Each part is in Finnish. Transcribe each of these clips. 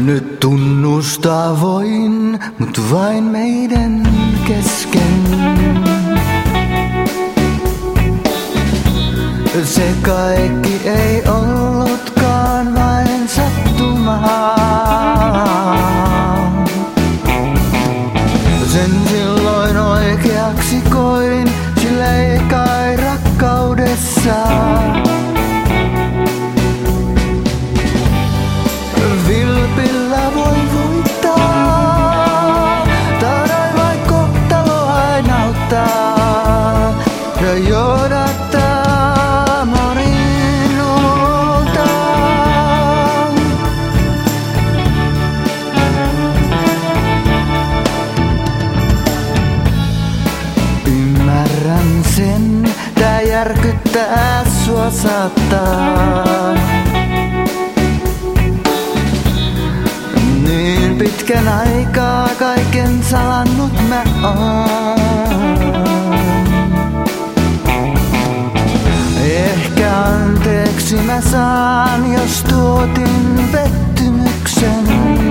Nyt tunnustaa voin, mut vain meidän kesken. Se kaikki ei ollutkaan vain sattumaa. Sen silloin oikeaksi koin, sillä ei kai rakkaudessa vilpillä voi voittaa, tahdoi vain kohtalo aina auttaa ja johdattaa minulta. Ymmärrän sen, tää järkyttää sua saattaa. Niin pitkän aikaa kaiken salannut mä oon. Ehkä anteeksi mä saan, jos tuotin pettymyksen.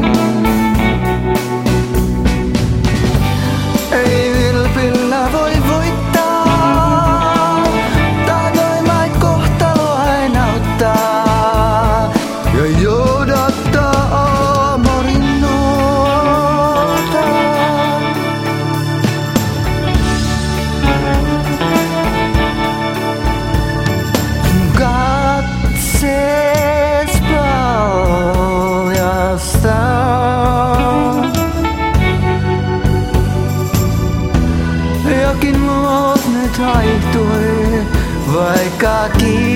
Ei vilpillä voi voittaa, tahdoin vain kohtalo aina auttaa ja johdattaa minulta. Katsees paljastaa jokin muut nyt haihtui, vaikka